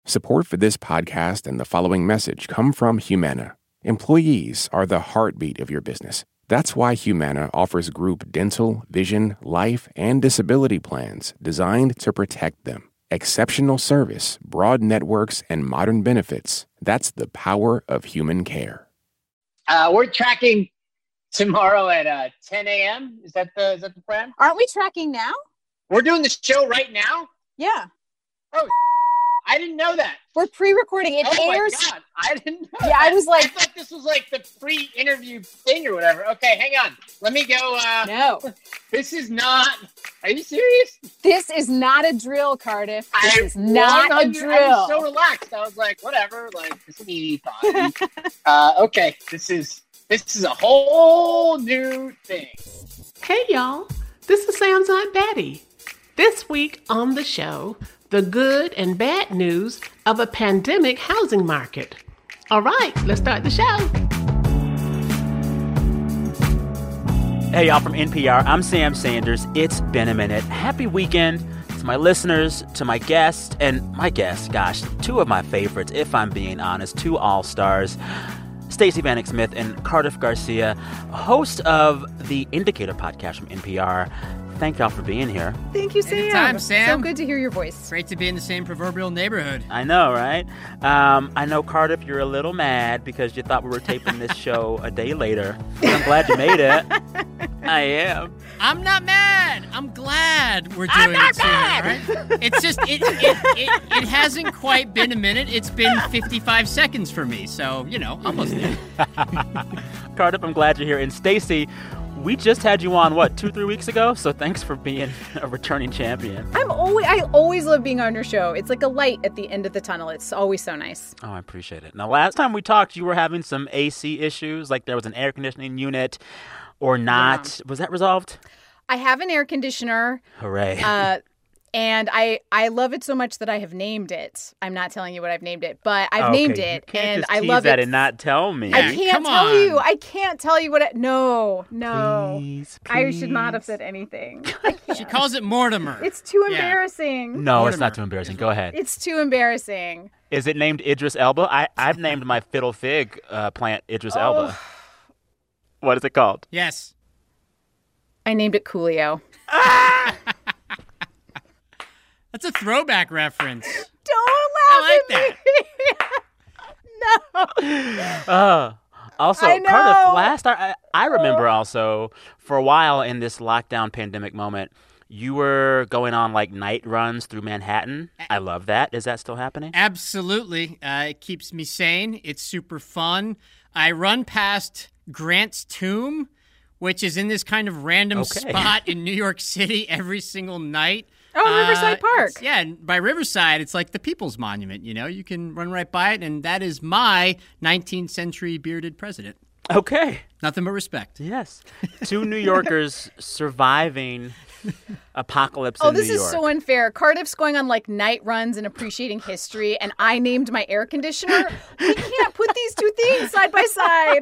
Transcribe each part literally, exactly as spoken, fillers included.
Support for this podcast and the following message come from Humana. Employees are the heartbeat of your business. That's why Humana offers group dental, vision, life, and disability plans designed to protect them. Exceptional service, broad networks, and modern benefits. That's the power of human care. Uh, we're tracking tomorrow at uh, ten a.m. Is that the is that the plan? Aren't we tracking now? We're doing the show right now? Yeah. Oh, I didn't know that. We're pre-recording. It oh airs. my God. I didn't know Yeah, that. I was like... I thought this was like the pre-interview thing or whatever. Okay, hang on. Let me go. Uh, No. This is not... Are you serious? This is not a drill, Cardiff. This I is not a drill. I was so relaxed. I was like, whatever. Like, this is an easy thought. uh, okay, this is... This is a whole new thing. Hey, y'all. This is Sam's Aunt Betty. This week on the show, the good and bad news of a pandemic housing market. All right, let's start the show. Hey, y'all, from N P R, I'm Sam Sanders. It's been a minute. Happy weekend to my listeners, to my guests, and my guests, gosh, two of my favorites, if I'm being honest, two all-stars. Stacey Vanek Smith and Cardiff Garcia, host of the Indicator podcast from N P R. Thank y'all for being here. Thank you, Sam. Anytime, Sam. So good to hear your voice. Great to be in the same proverbial neighborhood. I know, right? Um, I know, Cardiff, you're a little mad because you thought we were taping this show a day later. But I'm glad you made it. I am. I'm not mad. I'm glad we're doing I'm not it sooner, mad. right? It's just, it, it, it, it hasn't quite been a minute. It's been fifty-five seconds for me. So, you know, almost there. Cardiff, I'm glad you're here. And Stacey, we just had you on, what, two, three weeks ago? So thanks for being a returning champion. I'm always, I always love being on your show. It's like a light at the end of the tunnel. It's always so nice. Oh, I appreciate it. Now, last time we talked, you were having some A C issues, like there was an air conditioning unit or not. Yeah. Was that resolved? I have an air conditioner. Hooray. Uh, and I, I love it so much that I have named it. I'm not telling you what I've named it, but I've okay, named it. You can't and just I tease love that it. and not tell me. I can't Come tell on. you. I can't tell you what it. No, no. Please, please. I should not have said anything. She calls it Mortimer. It's too Yeah. embarrassing. No, it's Mortimer. not too embarrassing. Go ahead. It's too embarrassing. Is it named Idris Elba? I, I've named my fiddle fig uh, plant Idris Oh. Elba. What is it called? Yes. I named it Coolio. That's a throwback reference. Don't laugh I like at me. No. Uh, also, I know. Cardiff, last I, I remember also, for a while in this lockdown pandemic moment, you were going on like night runs through Manhattan. I love that. Is that still happening? Absolutely. Uh, it keeps me sane. It's super fun. I run past Grant's Tomb, which is in this kind of random Okay. spot in New York City every single night. Oh, Riverside Uh, Park. it's- Yeah, and by Riverside, it's like the People's Monument, you know? You can run right by it, and that is my nineteenth century bearded president. Okay. Nothing but respect. Yes. Two New Yorkers surviving apocalypse Oh, in this New is York. so unfair. Cardiff's going on like night runs and appreciating history, and I named my air conditioner. We can't put these two things side by side.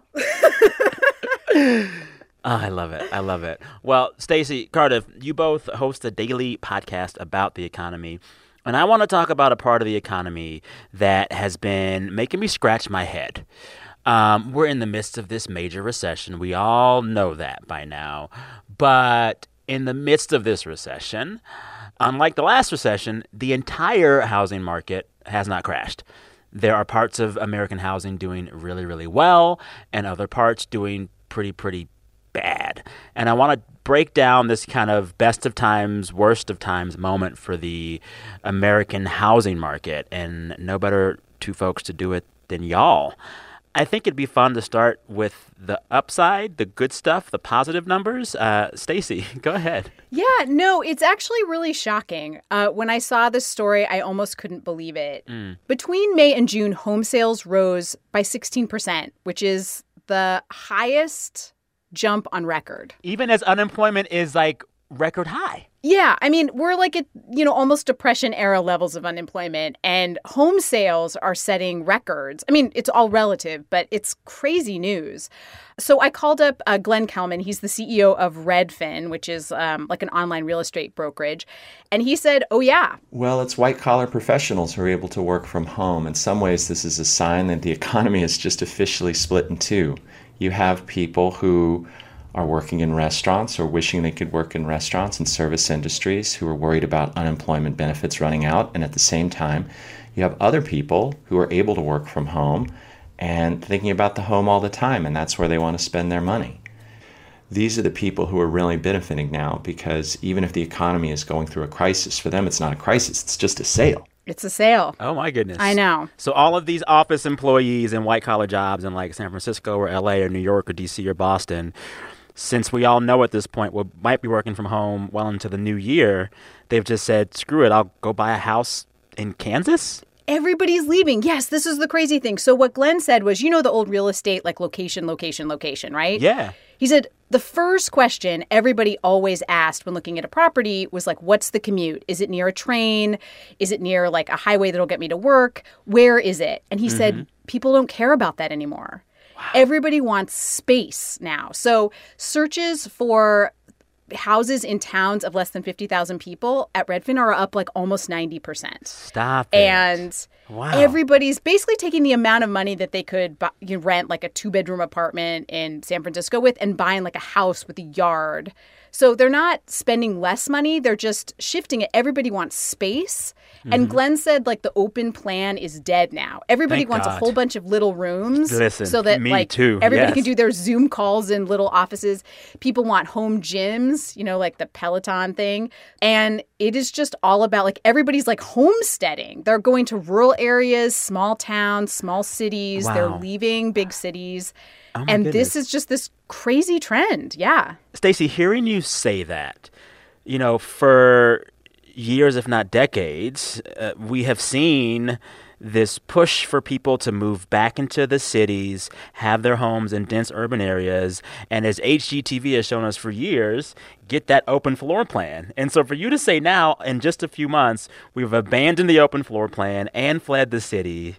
Oh, I love it. I love it. Well, Stacey, Cardiff, you both host a daily podcast about the economy. And I want to talk about a part of the economy that has been making me scratch my head. Um, we're in the midst of this major recession. We all know that by now. But in the midst of this recession, unlike the last recession, the entire housing market has not crashed. There are parts of American housing doing really, really well, and other parts doing pretty, pretty bad. And I want to break down this kind of best of times, worst of times moment for the American housing market. And no better two folks to do it than y'all. I think it'd be fun to start with the upside, the good stuff, the positive numbers. Uh, Stacey, go ahead. Yeah, no, it's actually really shocking. Uh, when I saw this story, I almost couldn't believe it. Mm. Between May and June, home sales rose by sixteen percent, which is the highest jump on record. Even as unemployment is like record high. Yeah, I mean, we're like at, you know, almost depression era levels of unemployment, and home sales are setting records. I mean, it's all relative, but it's crazy news. So I called up uh, Glenn Kelman. He's the C E O of Redfin, which is um, like an online real estate brokerage. And he said, oh, yeah. Well, it's white-collar professionals who are able to work from home. In some ways, this is a sign that the economy is just officially split in two. You have people who are working in restaurants or wishing they could work in restaurants and service industries who are worried about unemployment benefits running out. And at the same time, you have other people who are able to work from home and thinking about the home all the time, and that's where they want to spend their money. These are the people who are really benefiting now, because even if the economy is going through a crisis, for them it's not a crisis, it's just a sale. It's a sale. Oh, my goodness. I know. So all of these office employees in white-collar jobs in like San Francisco or L A or New York or D C or Boston, since we all know at this point we might be working from home well into the new year, they've just said, screw it, I'll go buy a house in Kansas? Everybody's leaving. Yes, this is the crazy thing. So what Glenn said was, you know, the old real estate, like location, location, location, right? Yeah. He said the first question everybody always asked when looking at a property was like, what's the commute? Is it near a train? Is it near like a highway that'll get me to work? Where is it? And he mm-hmm. said people don't care about that anymore. Wow. Everybody wants space now. So searches for houses in towns of less than fifty thousand people at Redfin are up like almost ninety percent. Stop it. And wow. everybody's basically taking the amount of money that they could buy, you know, rent like a two-bedroom apartment in San Francisco with and buying like a house with a yard. So they're not spending less money. They're just shifting it. Everybody wants space. Mm-hmm. And Glenn said, like, the open plan is dead now. Everybody Thank wants God. a whole bunch of little rooms. Listen, so that, me like, too. everybody Yes. can do their Zoom calls in little offices. People want home gyms, you know, like the Peloton thing. And it is just all about, like, everybody's, like, homesteading. They're going to rural areas, small towns, small cities. Wow. They're leaving big cities. Oh and goodness. this is just this crazy trend. Yeah. Stacey, hearing you say that, you know, for years, if not decades, uh, we have seen this push for people to move back into the cities, have their homes in dense urban areas, and as H G T V has shown us for years, get that open floor plan. And so for you to say now, in just a few months, we've abandoned the open floor plan and fled the city,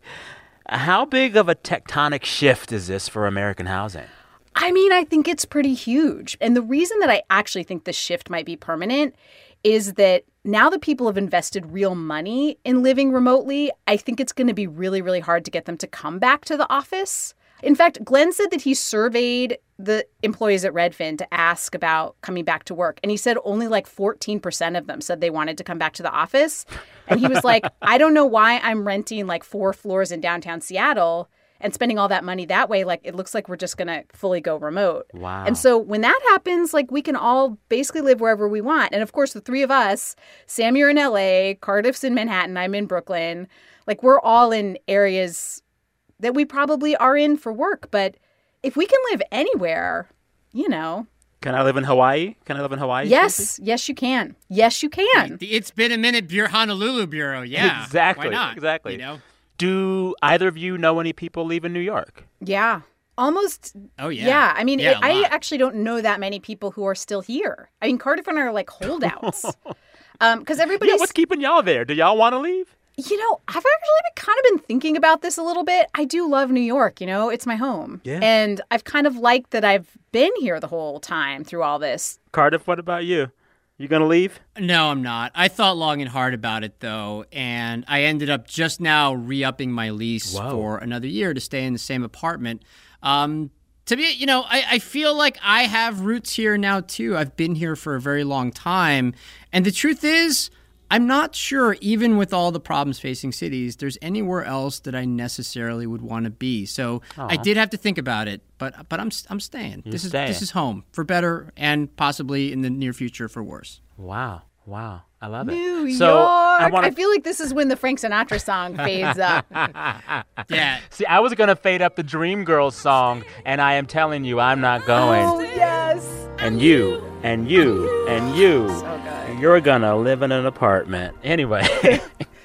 how big of a tectonic shift is this for American housing? I mean, I think it's pretty huge. And the reason that I actually think this shift might be permanent is that now that people have invested real money in living remotely, I think it's going to be really, really hard to get them to come back to the office. In fact, Glenn said that he surveyed the employees at Redfin to ask about coming back to work. And he said only like fourteen percent of them said they wanted to come back to the office. And he was like, I don't know why I'm renting like four floors in downtown Seattle and spending all that money that way. Like, it looks like we're just going to fully go remote. Wow. And so when that happens, like, we can all basically live wherever we want. And of course, the three of us, Sam, you're in L A, Cardiff's in Manhattan, I'm in Brooklyn. Like, we're all in areas that we probably are in for work. But if we can live anywhere, you know. Can I live in Hawaii? Can I live in Hawaii? Yes. Stacey? Yes, you can. Yes, you can. It's been a minute, Bureau, Honolulu Bureau. Yeah. Exactly. Why not? Exactly. You know? Do either of you know any people leaving New York? Yeah. Almost. Oh, yeah. Yeah. I mean, Yeah, it, a I lot. actually don't know that many people who are still here. I mean, Cardiff and I are like holdouts. um, Because everybody's. Yeah, what's keeping y'all there? Do y'all want to leave? You know, I've actually been, kind of been thinking about this a little bit. I do love New York, you know, it's my home. Yeah. And I've kind of liked that I've been here the whole time through all this. Cardiff, what about you? You going to leave? No, I'm not. I thought long and hard about it, though, and I ended up just now re-upping my lease Whoa. for another year to stay in the same apartment. Um, to be, you know, I, I feel like I have roots here now, too. I've been here for a very long time, and the truth is, I'm not sure, even with all the problems facing cities, there's anywhere else that I necessarily would want to be. So Aw. I did have to think about it, but but I'm I'm staying. You're this staying. is this is home for better and possibly in the near future for worse. Wow. Wow. I love it. New so York. I I, want to feel like this is when the Frank Sinatra song fades up. Yeah. see. I was gonna fade up the Dreamgirls song, and I am telling you, I'm not going. Oh, yes. And you, and you, and you, So good. you're gonna live in an apartment anyway.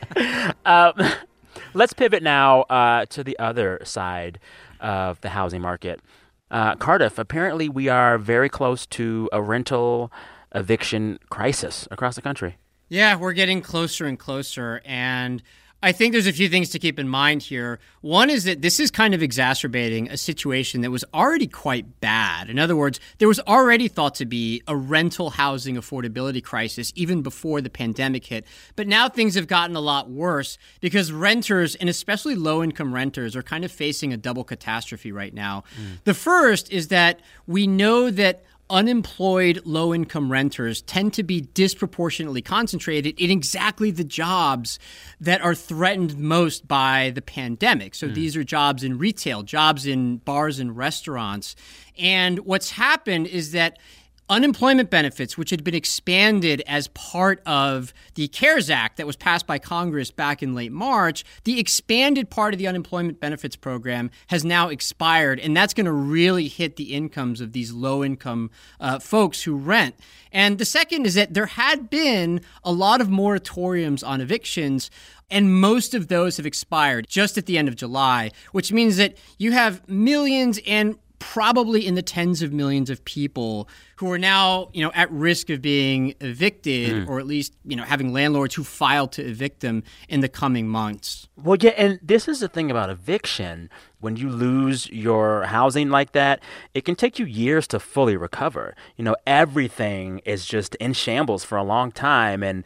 um, let's pivot now uh, to the other side of the housing market. Uh, Cardiff, apparently we are very close to a rental eviction crisis across the country. Yeah, we're getting closer and closer. And I think there's a few things to keep in mind here. One is that this is kind of exacerbating a situation that was already quite bad. In other words, there was already thought to be a rental housing affordability crisis even before the pandemic hit. But now things have gotten a lot worse because renters, and especially low-income renters, are kind of facing a double catastrophe right now. Mm. The first is that we know that unemployed low-income renters tend to be disproportionately concentrated in exactly the jobs that are threatened most by the pandemic. So mm. these are jobs in retail, jobs in bars and restaurants. And what's happened is that unemployment benefits, which had been expanded as part of the CARES Act that was passed by Congress back in late March, the expanded part of the unemployment benefits program has now expired, and that's going to really hit the incomes of these low-income uh, folks who rent. And the second is that there had been a lot of moratoriums on evictions, and most of those have expired just at the end of July, which means that you have millions and probably in the tens of millions of people who are now, you know, at risk of being evicted mm. or at least, you know, having landlords who file to evict them in the coming months. Well, yeah, and this is the thing about eviction. When you lose your housing like that, it can take you years to fully recover. You know, everything is just in shambles for a long time. And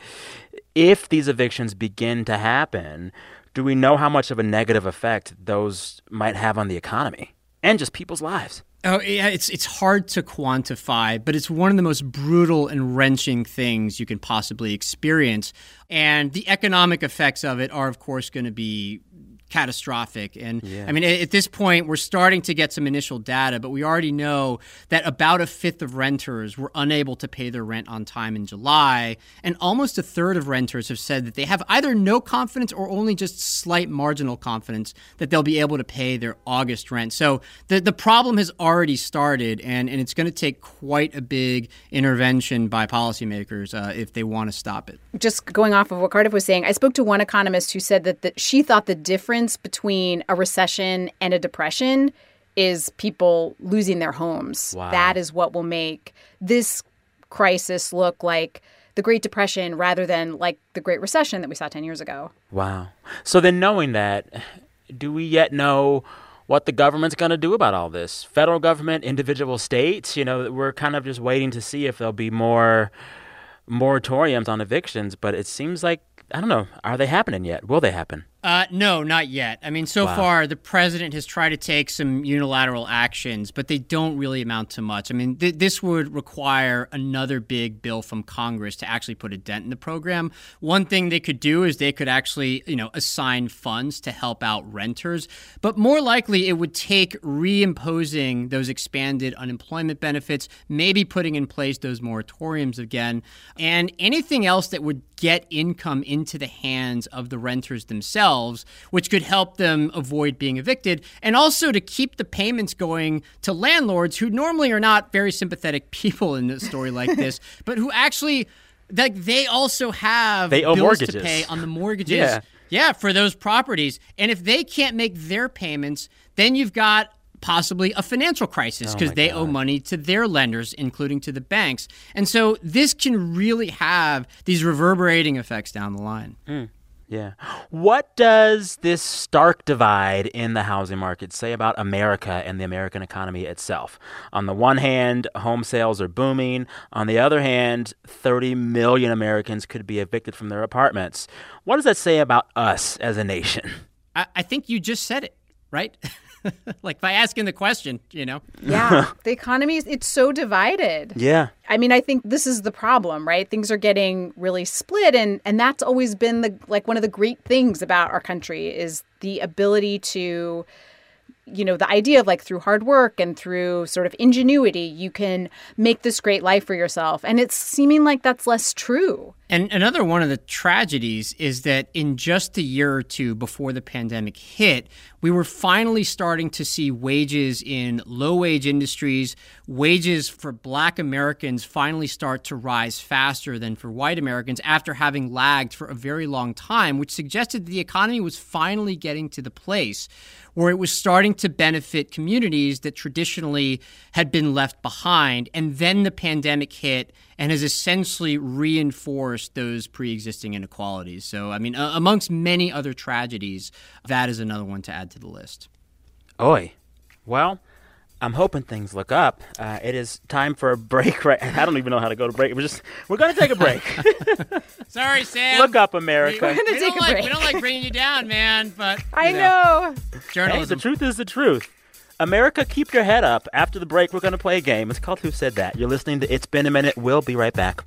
if these evictions begin to happen, do we know how much of a negative effect those might have on the economy and just people's lives? Oh, yeah, it's it's hard to quantify, but it's one of the most brutal and wrenching things you can possibly experience. And the economic effects of it are, of course, going to be catastrophic. And yeah. I mean, at this point, we're starting to get some initial data, but we already know that about a fifth of renters were unable to pay their rent on time in July. And almost a third of renters have said that they have either no confidence or only just slight marginal confidence that they'll be able to pay their August rent. So the, the problem has already started, and, and it's going to take quite a big intervention by policymakers uh, if they want to stop it. Just going off of what Cardiff was saying, I spoke to one economist who said that the, she thought the difference between a recession and a depression is people losing their homes. Wow. That is what will make this crisis look like the Great Depression rather than like the Great Recession that we saw ten years ago. Wow. So then knowing that, do we yet know what the government's going to do about all this? Federal government, individual states, you know, we're kind of just waiting to see if there'll be more moratoriums on evictions, but it seems like, I don't know, are they happening yet? Will they happen? Uh, no, not yet. I mean, so Wow. far, the president has tried to take some unilateral actions, but they don't really amount to much. I mean, th- this would require another big bill from Congress to actually put a dent in the program. One thing they could do is they could actually, you know, assign funds to help out renters. But more likely, it would take reimposing those expanded unemployment benefits, maybe putting in place those moratoriums again, and anything else that would get income into the hands of the renters themselves, which could help them avoid being evicted, and also to keep the payments going to landlords who normally are not very sympathetic people in a story like this, but who actually, like, they also have they owe bills mortgages. to pay on the mortgages. Yeah. yeah, for those properties. And if they can't make their payments, then you've got possibly a financial crisis because Oh my they God. owe money to their lenders, including to the banks. And so this can really have these reverberating effects down the line. Mm. Yeah. What does this stark divide in the housing market say about America and the American economy itself? On the one hand, home sales are booming. On the other hand, thirty million Americans could be evicted from their apartments. What does that say about us as a nation? I, I think you just said it, right? Like by asking the question, you know? Yeah, the economy is, it's so divided. Yeah. I mean, I think this is the problem, right? Things are getting really split. And, and that's always been the like one of the great things about our country is the ability to, you know, the idea of like through hard work and through sort of ingenuity, you can make this great life for yourself. And it's seeming like that's less true. And another one of the tragedies is that in just a year or two before the pandemic hit, we were finally starting to see wages in low-wage industries, wages for Black Americans finally start to rise faster than for white Americans after having lagged for a very long time, which suggested that the economy was finally getting to the place where it was starting to benefit communities that traditionally had been left behind. And then the pandemic hit and has essentially reinforced those pre-existing inequalities. So, I mean, uh, amongst many other tragedies, that is another one to add to the list. Oy. Well, I'm hoping things look up. Uh, it is time for a break. Right? I don't even know how to go to break. We're just we're going to take a break. Sorry, Sam. Look up, America. We, we, we, don't like, we don't like bringing you down, man. But I you know. know. Journalism. Hey, the truth is the truth. America, keep your head up. After the break, we're going to play a game. It's called Who Said That? You're listening to It's Been a Minute. We'll be right back.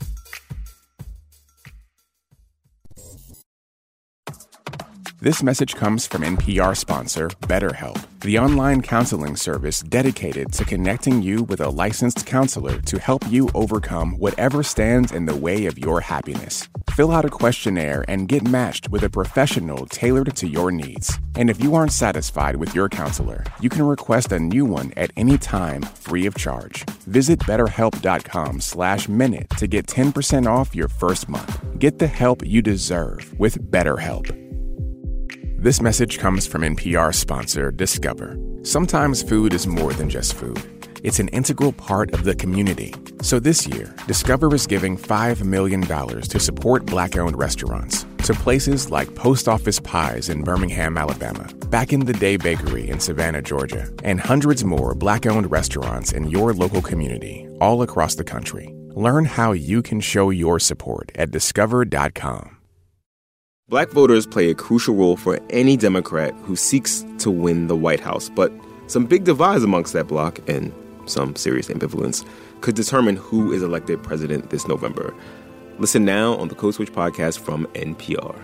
This message comes from N P R sponsor BetterHelp, the online counseling service dedicated to connecting you with a licensed counselor to help you overcome whatever stands in the way of your happiness. Fill out a questionnaire and get matched with a professional tailored to your needs. And if you aren't satisfied with your counselor, you can request a new one at any time, free of charge. Visit betterhelp.com slash minute to get ten percent off your first month. Get the help you deserve with BetterHelp. This message comes from N P R sponsor Discover. Sometimes food is more than just food. It's an integral part of the community. So this year, Discover is giving five million dollars to support Black-owned restaurants, to places like Post Office Pies in Birmingham, Alabama, Back in the Day Bakery in Savannah, Georgia, and hundreds more Black-owned restaurants in your local community, all across the country. Learn how you can show your support at discover dot com. Black voters play a crucial role for any Democrat who seeks to win the White House, but some big divides amongst that bloc and some serious ambivalence could determine who is elected president this November. Listen now on the Code Switch podcast from N P R.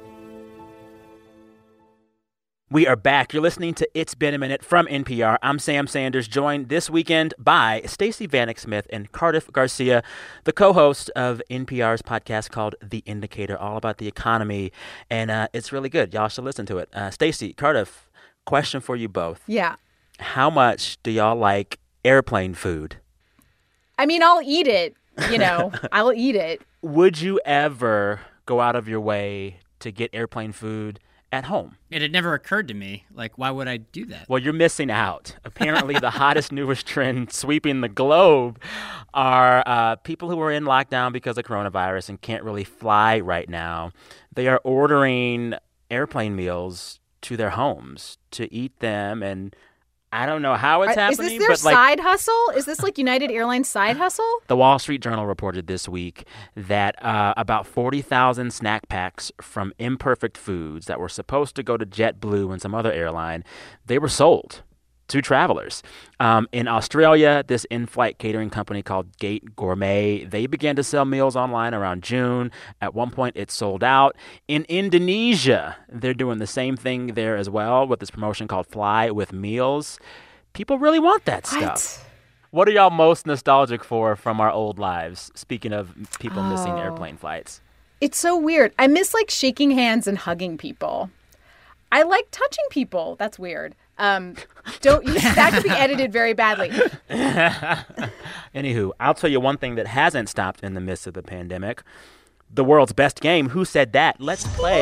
We are back. You're listening to It's Been a Minute from N P R. I'm Sam Sanders, joined this weekend by Stacey Vanek Smith and Cardiff Garcia, the co-host of N P R's podcast called The Indicator, all about the economy. And uh, it's really good. Y'all should listen to it. Uh, Stacey, Cardiff, question for you both. Yeah. How much do y'all like airplane food? I mean, I'll eat it. You know, I'll eat it. Would you ever go out of your way to get airplane food at home? It had never occurred to me. Like, why would I do that? Well, you're missing out. Apparently, the hottest, newest trend sweeping the globe are uh, people who are in lockdown because of coronavirus and can't really fly right now. They are ordering airplane meals to their homes to eat them, and I don't know how it's Are, happening. Is this their but like, side hustle? Is this like United Airlines side hustle? The Wall Street Journal reported this week that uh, about forty thousand snack packs from Imperfect Foods that were supposed to go to JetBlue and some other airline, they were sold to travelers. Um, in Australia, this in-flight catering company called Gate Gourmet, they began to sell meals online around June. At one point, it sold out. In Indonesia, they're doing the same thing there as well with this promotion called Fly with Meals. People really want that What? stuff. What are y'all most nostalgic for from our old lives, speaking of people Oh. missing airplane flights? It's so weird. I miss like shaking hands and hugging people. I like touching people. That's weird. Um, don't that could be edited very badly. Anywho, I'll tell you one thing that hasn't stopped in the midst of the pandemic. The world's best game. Who said that? Let's play.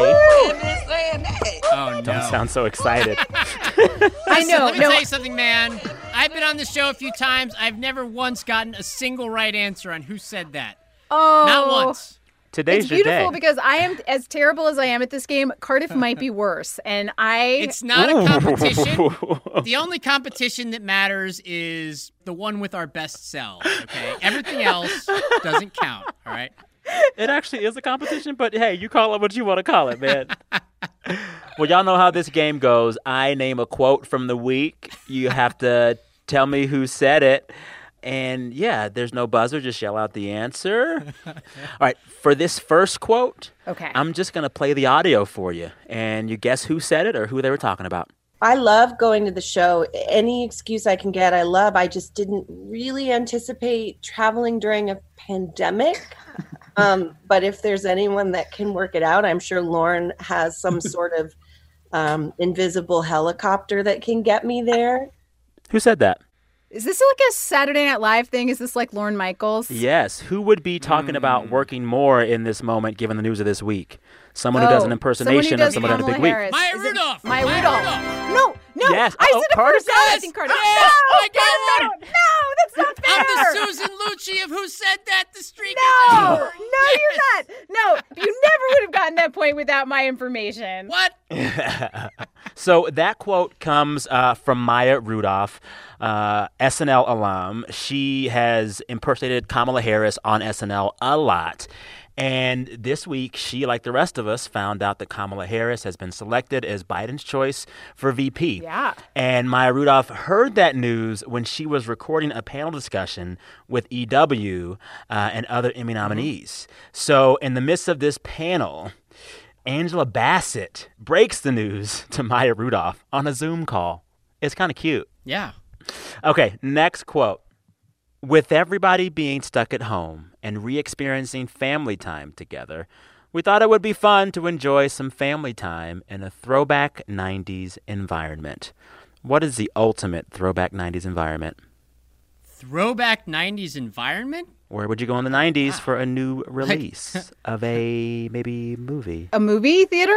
Oh, no. Don't sound so excited. I know. Let me no, tell you something, man. I've been on the show a few times. I've never once gotten a single right answer on who said that. oh, Not once. Today's It's your beautiful day. because I am as terrible as I am at this game. Cardiff might be worse, and I. It's not a competition. The only competition that matters is the one with our best selves, okay? Everything else doesn't count, all right? It actually is a competition, but hey, you call it what you want to call it, man. Well, y'all know how this game goes. I name a quote from the week. You have to tell me who said it. And yeah, there's no buzzer. Just yell out the answer. All right. For this first quote, Okay. I'm just going to play the audio for you. And you guess who said it or who they were talking about. I love going to the show. Any excuse I can get, I love. I just didn't really anticipate traveling during a pandemic. Um, but if there's anyone that can work it out, I'm sure Lauren has some sort of um, invisible helicopter that can get me there. Who said that? Is this like a Saturday Night Live thing? Is this like Lorne Michaels? Yes. Who would be talking mm. about working more in this moment, given the news of this week? Someone oh, who does an impersonation does of someone Kamala had a big Harris. week. Maya Rudolph. Maya Maya Rudolph. Rudolph. No, no. Yes. I Oh, said it Carter first. says- I think Carter. Yes. No, Oh my no, God. no, no, that's not fair. I'm the Susan Lucci of Who Said That? The streak No, is no, over. you're not. No, you never would have gotten that point without my information. What? So that quote comes uh, from Maya Rudolph, uh, S N L alum. She has impersonated Kamala Harris on S N L a lot. And this week, she, like the rest of us, found out that Kamala Harris has been selected as Biden's choice for V P. Yeah. And Maya Rudolph heard that news when she was recording a panel discussion with E W uh, and other Emmy nominees. Mm-hmm. So in the midst of this panel, Angela Bassett breaks the news to Maya Rudolph on a Zoom call. It's kind of cute. Yeah. Okay, next quote. With everybody being stuck at home and re-experiencing family time together, we thought it would be fun to enjoy some family time in a throwback nineties environment. What is the ultimate throwback nineties environment? Throwback nineties environment? Where would you go in the nineties Wow. for a new release of a maybe movie? A movie theater?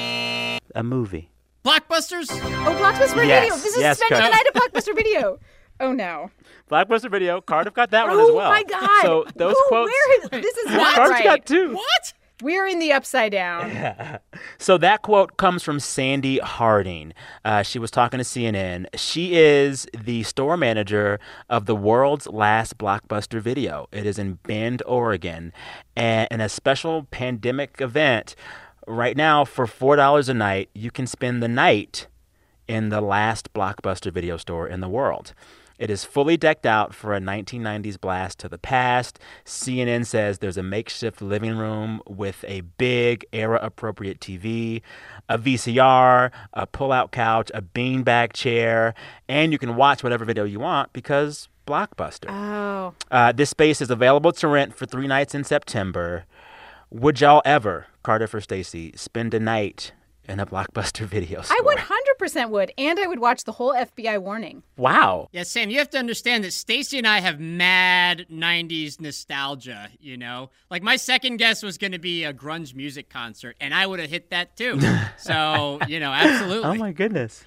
A movie. Blockbusters? Oh, Blockbuster Yes, Video. This is yes, spending Carter. the night at Blockbuster Video. Oh, no. Blockbuster Video. Cardiff got that one oh, as well. Oh, my God. So those Ooh, quotes. Where is, this is not Cardiff right. got two. What? We're in the upside down. So that quote comes from Sandy Harding. Uh, she was talking to C N N. She is the store manager of the world's last Blockbuster Video. It is in Bend, Oregon. And in a special pandemic event, right now for four dollars a night, you can spend the night in the last Blockbuster Video store in the world. It is fully decked out for a nineteen nineties blast to the past. C N N says there's a makeshift living room with a big era-appropriate T V, a V C R, a pull-out couch, a beanbag chair, and you can watch whatever video you want because Blockbuster. Oh. Uh, this space is available to rent for three nights in September. Would y'all ever, Cardiff or Stacey, spend a night in a Blockbuster Video store? I one hundred percent would, and I would watch the whole F B I warning. Wow. Yeah, Sam, you have to understand that Stacey and I have mad nineties nostalgia, you know? Like, my second guess was going to be a grunge music concert, and I would have hit that too. So, you know, absolutely. Oh, my goodness.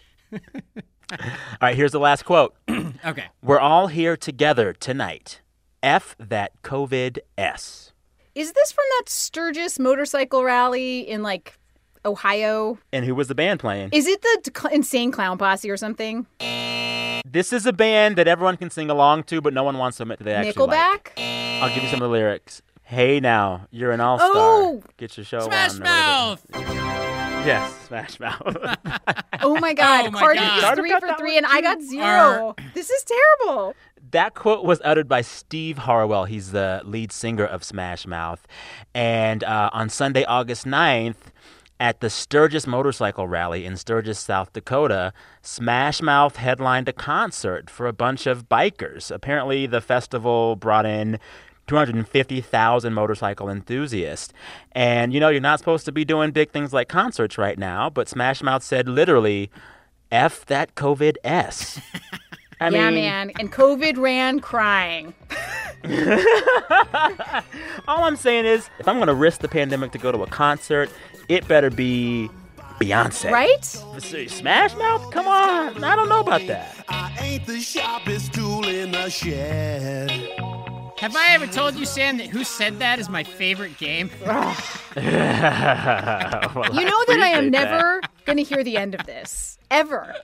All right, here's the last quote. Okay. We're all here together tonight. F that COVID S. Is this from that Sturgis motorcycle rally in, like, Ohio? And who was the band playing? Is it the Cl- Insane Clown Posse or something? This is a band that everyone can sing along to, but no one wants to admit that they actually like. Nickelback? I'll give you some of the lyrics. Hey now, you're an all-star. Oh! Get your show Smash on. Mouth! Yes, Smash Mouth. Oh my God. Oh my Cardiff God. is Cardiff three got for that three, one and I too. got zero. This is terrible. That quote was uttered by Steve Harwell. He's the lead singer of Smash Mouth. And uh, on Sunday, August ninth, at the Sturgis Motorcycle Rally in Sturgis, South Dakota, Smash Mouth headlined a concert for a bunch of bikers. Apparently, the festival brought in two hundred fifty thousand motorcycle enthusiasts. And, you know, you're not supposed to be doing big things like concerts right now, but Smash Mouth said literally, F that COVID S. I yeah, mean, man. And COVID ran crying. all I'm saying is, if I'm going to risk the pandemic to go to a concert, it better be Beyonce. Right? Smash Mouth? Come on. I don't know about that. I ain't the sharpest tool in the shed. Have I ever told you, Sam, that Who Said That is my favorite game? Well, You know that I am never going to hear the end of this. Ever.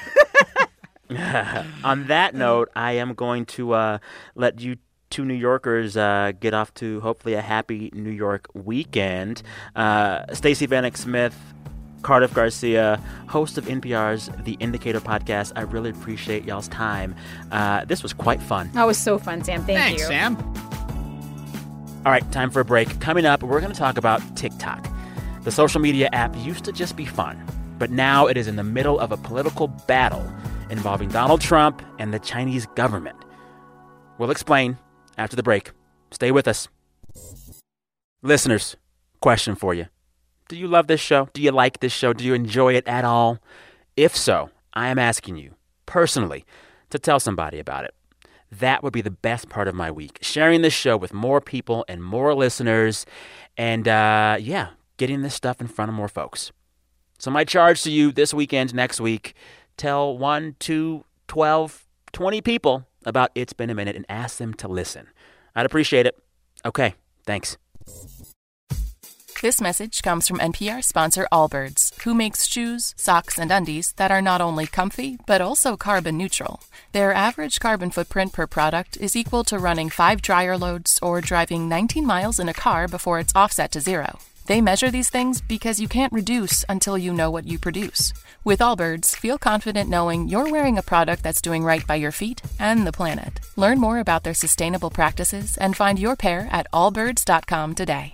On that note, I am going to uh, let you two New Yorkers uh, get off to hopefully a happy New York weekend. Uh, Stacey Vanek Smith, Cardiff Garcia, host of N P R's The Indicator podcast. I really appreciate y'all's time. Uh, this was quite fun. That was so fun, Sam. Thank Thanks, you. Sam. All right, time for a break. Coming up, we're going to talk about TikTok. The social media app used to just be fun, but now it is in the middle of a political battle involving Donald Trump and the Chinese government. We'll explain after the break. Stay with us. Listeners, question for you. Do you love this show? Do you like this show? Do you enjoy it at all? If so, I am asking you, personally, to tell somebody about it. That would be the best part of my week. Sharing this show with more people and more listeners. And, uh, yeah, getting this stuff in front of more folks. So my charge to you this weekend, next week, tell one, two, twelve, twenty people about It's Been a Minute and ask them to listen. I'd appreciate it. Okay, thanks. This message comes from N P R sponsor Allbirds, who makes shoes, socks, and undies that are not only comfy, but also carbon neutral. Their average carbon footprint per product is equal to running five dryer loads or driving nineteen miles in a car before it's offset to zero. They measure these things because you can't reduce until you know what you produce. With Allbirds, feel confident knowing you're wearing a product that's doing right by your feet and the planet. Learn more about their sustainable practices and find your pair at allbirds dot com today.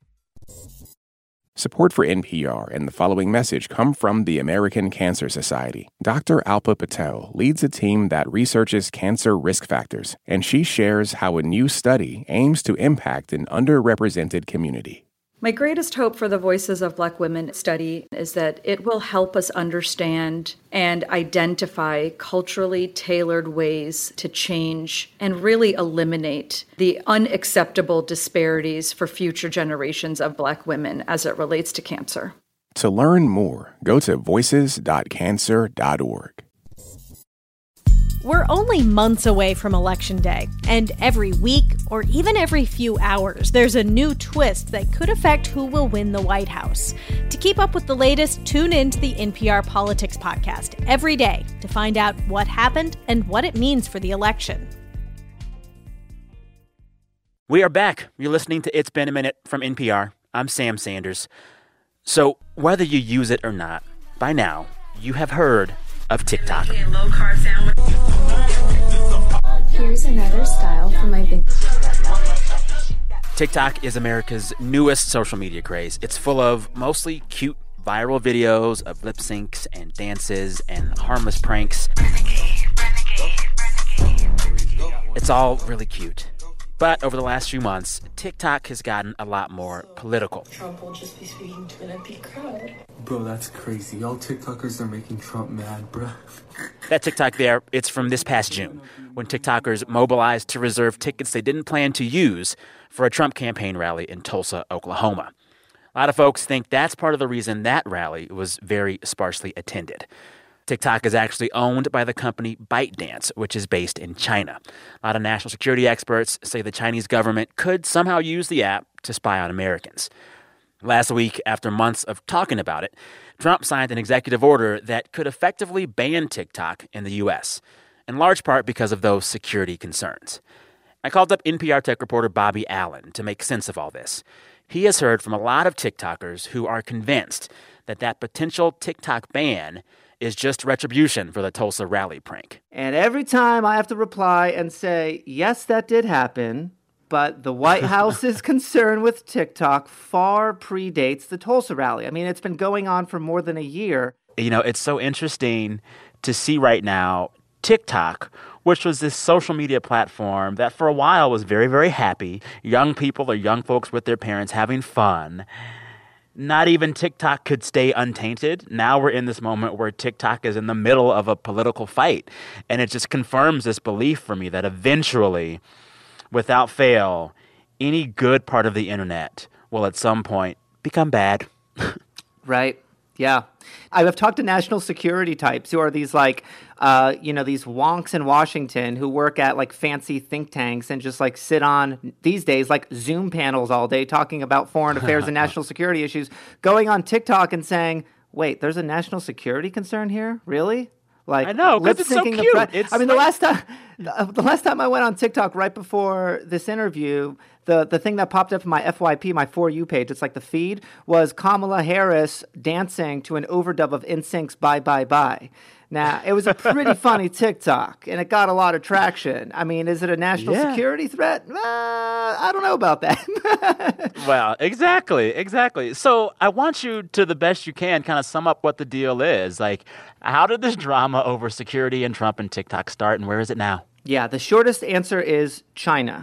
Support for N P R and the following message come from the American Cancer Society. Doctor Alpa Patel leads a team that researches cancer risk factors, and she shares how a new study aims to impact an underrepresented community. My greatest hope for the Voices of Black Women study is that it will help us understand and identify culturally tailored ways to change and really eliminate the unacceptable disparities for future generations of Black women as it relates to cancer. To learn more, go to voices dot cancer dot org. We're only months away from Election Day, and every week, or even every few hours, there's a new twist that could affect who will win the White House. To keep up with the latest, tune in to the N P R Politics Podcast every day to find out what happened and what it means for the election. We are back. You're listening to It's Been a Minute from N P R. I'm Sam Sanders. So whether you use it or not, by now, you have heard of TikTok. Here's another style for my vintage. TikTok is America's newest social media craze. It's full of mostly cute viral videos of lip syncs and dances and harmless pranks. It's all really cute. But over the last few months, TikTok has gotten a lot more political. Trump will just be speaking to an empty crowd. Bro, that's crazy. Y'all TikTokers are making Trump mad, bro. That TikTok there, it's from this past June, when TikTokers mobilized to reserve tickets they didn't plan to use for a Trump campaign rally in Tulsa, Oklahoma. A lot of folks think that's part of the reason that rally was very sparsely attended. TikTok is actually owned by the company ByteDance, which is based in China. A lot of national security experts say the Chinese government could somehow use the app to spy on Americans. Last week, after months of talking about it, Trump signed an executive order that could effectively ban TikTok in the U S, in large part because of those security concerns. I called up N P R tech reporter Bobby Allen to make sense of all this. He has heard from a lot of TikTokers who are convinced that that potential TikTok ban is just retribution for the Tulsa rally prank. And every time I have to reply and say, yes, that did happen, but the White House's concern with TikTok far predates the Tulsa rally. I mean, it's been going on for more than a year. You know, it's so interesting to see right now TikTok, which was this social media platform that for a while was very, very happy. Young people or young folks with their parents having fun. Not even TikTok could stay untainted. Now we're in this moment where TikTok is in the middle of a political fight. And it just confirms this belief for me that eventually, without fail, any good part of the internet will at some point become bad. Right. Yeah. I've talked to national security types who are these like, uh, you know, these wonks in Washington who work at like fancy think tanks and just like sit on these days like Zoom panels all day talking about foreign affairs and national security issues, going on TikTok and saying, wait, there's a national security concern here? Really? Like, I know, because it's so cute. The pre- it's I mean, the like- last time, the last time I went on TikTok right before this interview, the the thing that popped up in my F Y P, my For You page, it's like the feed, was Kamala Harris dancing to an overdub of N Sync's "Bye Bye Bye." Now, it was a pretty funny TikTok, and it got a lot of traction. I mean, is it a national Yeah. security threat? Uh, I don't know about that. Well, exactly, exactly. So I want you to the best you can kind of sum up what the deal is. Like, how did this drama over security and Trump and TikTok start, and where is it now? Yeah, the shortest answer is China.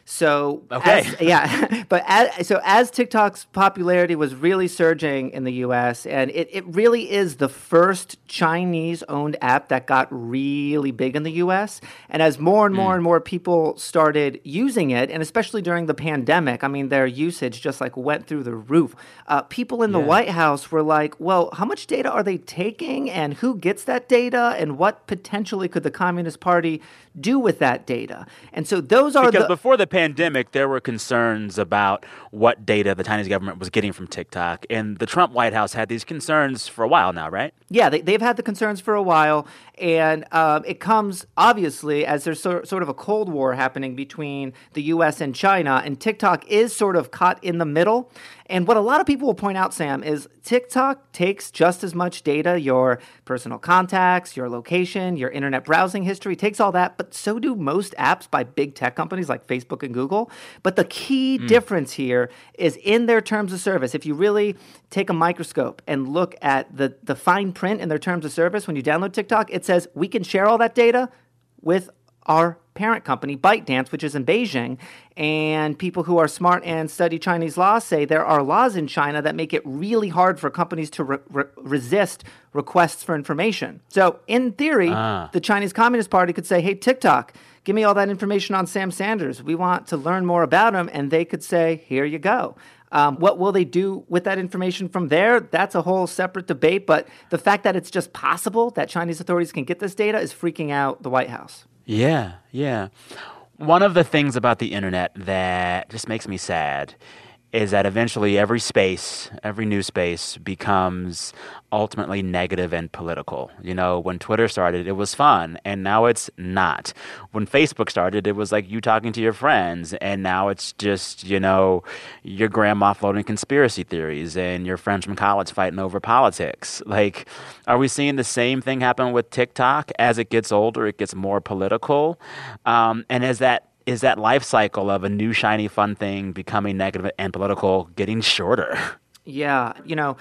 So, okay. as, yeah, but as, so as TikTok's popularity was really surging in the U S, and it, it really is the first Chinese-owned app that got really big in the U S, and as more and more mm. and more people started using it, and especially during the pandemic, I mean, their usage just like went through the roof. Uh, people in the yeah. White House were like, well, how much data are they taking, and who gets that data, and what potentially could the Communist Party do with that data? And so those are because the... before the pandemic, there were concerns about what data the Chinese government was getting from TikTok. And the Trump White House had these concerns for a while now, right? Yeah, they, they've had the concerns for a while. And um, it comes, obviously, as there's so, sort of a Cold War happening between the U S and China. And TikTok is sort of caught in the middle. And what a lot of people will point out, Sam, is TikTok takes just as much data, your personal contacts, your location, your internet browsing history, takes all that, but so do most apps by big tech companies like Facebook and Google. But the key mm. difference here is in their terms of service. If you really take a microscope and look at the, the fine print in their terms of service, when you download TikTok, it says we can share all that data with our parent company, ByteDance, which is in Beijing. And people who are smart and study Chinese law say there are laws in China that make it really hard for companies to re- re- resist requests for information. So in theory, ah. the Chinese Communist Party could say, hey, TikTok, give me all that information on Sam Sanders. We want to learn more about him. And they could say, here you go. Um, what will they do with that information from there? That's a whole separate debate. But the fact that it's just possible that Chinese authorities can get this data is freaking out the White House. Yeah, yeah. One of the things about the internet that just makes me sad is that eventually every space, every new space becomes ultimately negative and political. You know, when Twitter started, it was fun, and now it's not. When Facebook started, it was like you talking to your friends, and now it's just, you know, your grandma floating conspiracy theories and your friends from college fighting over politics. Like, are we seeing the same thing happen with TikTok? As it gets older, it gets more political. Um, and as that Is that life cycle of a new, shiny, fun thing becoming negative and political getting shorter? Yeah. You know,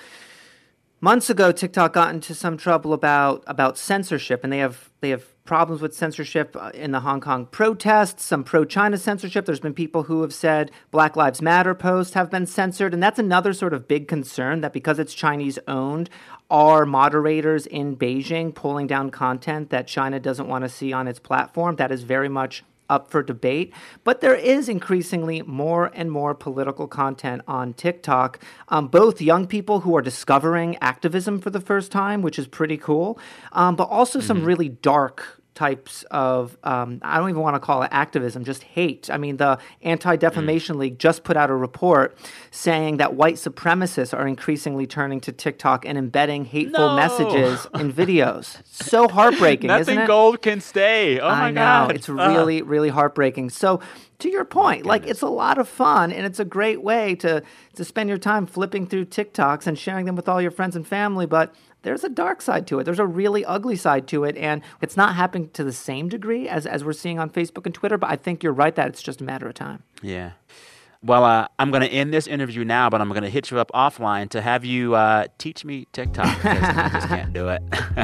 months ago, TikTok got into some trouble about about censorship, and they have they have problems with censorship in the Hong Kong protests, some pro-China censorship. There's been people who have said Black Lives Matter posts have been censored, and that's another sort of big concern, that because it's Chinese-owned, are moderators in Beijing pulling down content that China doesn't want to see on its platform? That is very much up for debate. But there is increasingly more and more political content on TikTok, um, both young people who are discovering activism for the first time, which is pretty cool, um, but also mm-hmm. some really dark types of, um, I don't even want to call it activism, just hate. I mean, the Anti-Defamation mm. League just put out a report saying that white supremacists are increasingly turning to TikTok and embedding hateful no. messages in videos. So heartbreaking, isn't it? Nothing gold can stay. Oh, my I know. God. It's really, uh. really heartbreaking. So to your point, like, it's a lot of fun, and it's a great way to, to spend your time flipping through TikToks and sharing them with all your friends and family, but there's a dark side to it. There's a really ugly side to it, and it's not happening to the same degree as, as we're seeing on Facebook and Twitter, but I think you're right that it's just a matter of time. Yeah. Well, uh, I'm going to end this interview now, but I'm going to hit you up offline to have you uh, teach me TikTok, because I just can't do it.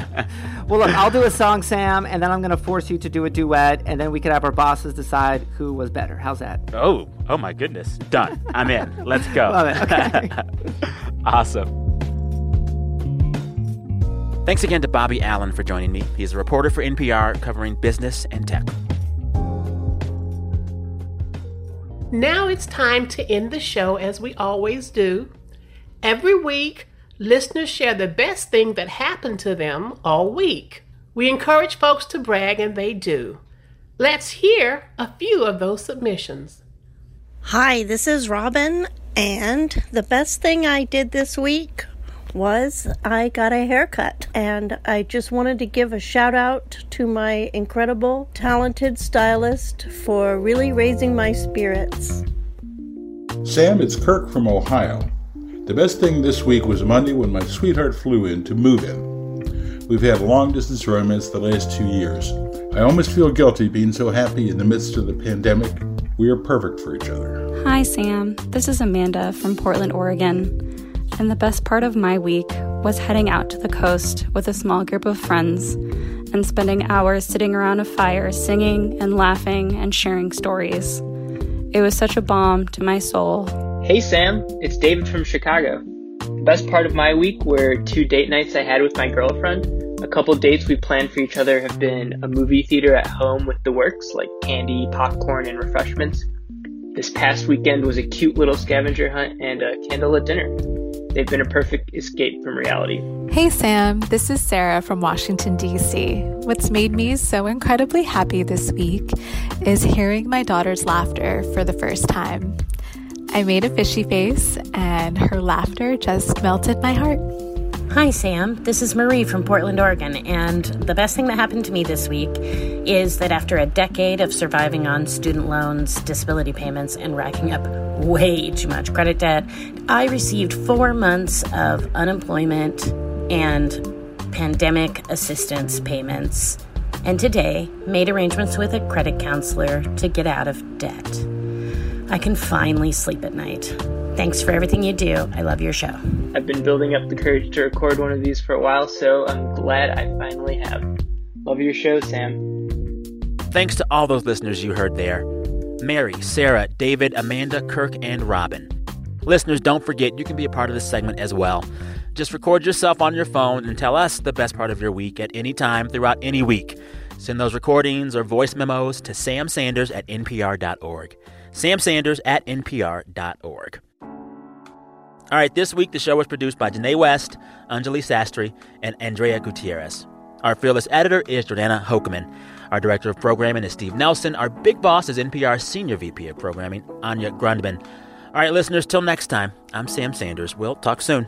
Well, look, I'll do a song, Sam, and then I'm going to force you to do a duet, and then we could have our bosses decide who was better. How's that? Oh, oh my goodness. Done. I'm in. Let's go. Love it. Okay. Awesome. Thanks again to Bobby Allyn for joining me. He's a reporter for N P R covering business and tech. Now it's time to end the show as we always do. Every week, listeners share the best thing that happened to them all week. We encourage folks to brag, and they do. Let's hear a few of those submissions. Hi, this is Robin, and the best thing I did this week was I got a haircut, and I just wanted to give a shout out to my incredible, talented stylist for really raising my spirits. Sam, it's Kirk from Ohio. The best thing this week was Monday when my sweetheart flew in to move in. We've had a long-distance romance the last two years. I almost feel guilty being so happy in the midst of the pandemic. We are perfect for each other. Hi, Sam. This is Amanda from Portland, Oregon. And the best part of my week was heading out to the coast with a small group of friends and spending hours sitting around a fire singing and laughing and sharing stories. It was such a balm to my soul. Hey Sam, it's David from Chicago. The best part of my week were two date nights I had with my girlfriend. A couple dates we planned for each other have been a movie theater at home with the works, like candy, popcorn, and refreshments. This past weekend was a cute little scavenger hunt and a candlelit dinner. They've been a perfect escape from reality. Hey Sam, this is Sarah from Washington, D C. What's made me so incredibly happy this week is hearing my daughter's laughter for the first time. I made a fishy face and her laughter just melted my heart. Hi, Sam. This is Marie from Portland, Oregon, and the best thing that happened to me this week is that after a decade of surviving on student loans, disability payments, and racking up way too much credit debt, I received four months of unemployment and pandemic assistance payments, and today made arrangements with a credit counselor to get out of debt. I can finally sleep at night. Thanks for everything you do. I love your show. I've been building up the courage to record one of these for a while, so I'm glad I finally have. Love your show, Sam. Thanks to all those listeners you heard there. Mary, Sarah, David, Amanda, Kirk, and Robin. Listeners, don't forget you can be a part of this segment as well. Just record yourself on your phone and tell us the best part of your week at any time throughout any week. Send those recordings or voice memos to sam sanders at n p r dot org. sam sanders at n p r dot org. All right, this week the show was produced by Janae West, Anjali Sastry, and Andrea Gutierrez. Our fearless editor is Jordana Hokeman. Our director of programming is Steve Nelson. Our big boss is N P R's senior V P of programming, Anya Grundman. All right, listeners, till next time, I'm Sam Sanders. We'll talk soon.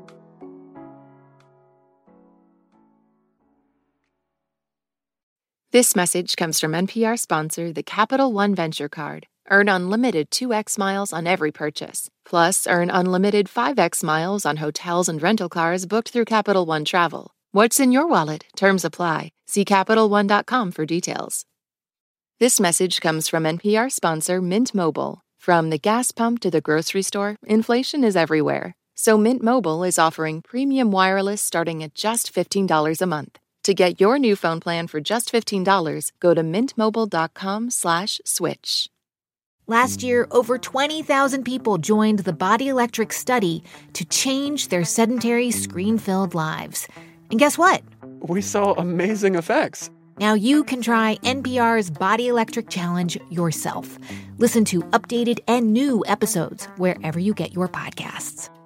This message comes from N P R sponsor, the Capital One Venture Card. Earn unlimited two x miles on every purchase. Plus, earn unlimited five x miles on hotels and rental cars booked through Capital One Travel. What's in your wallet? Terms apply. See Capital One dot com for details. This message comes from N P R sponsor Mint Mobile. From the gas pump to the grocery store, inflation is everywhere. So Mint Mobile is offering premium wireless starting at just fifteen dollars a month. To get your new phone plan for just fifteen dollars, go to mintmobile.com slash switch. Last year, over twenty thousand people joined the Body Electric study to change their sedentary, screen-filled lives. And guess what? We saw amazing effects. Now you can try N P R's Body Electric Challenge yourself. Listen to updated and new episodes wherever you get your podcasts.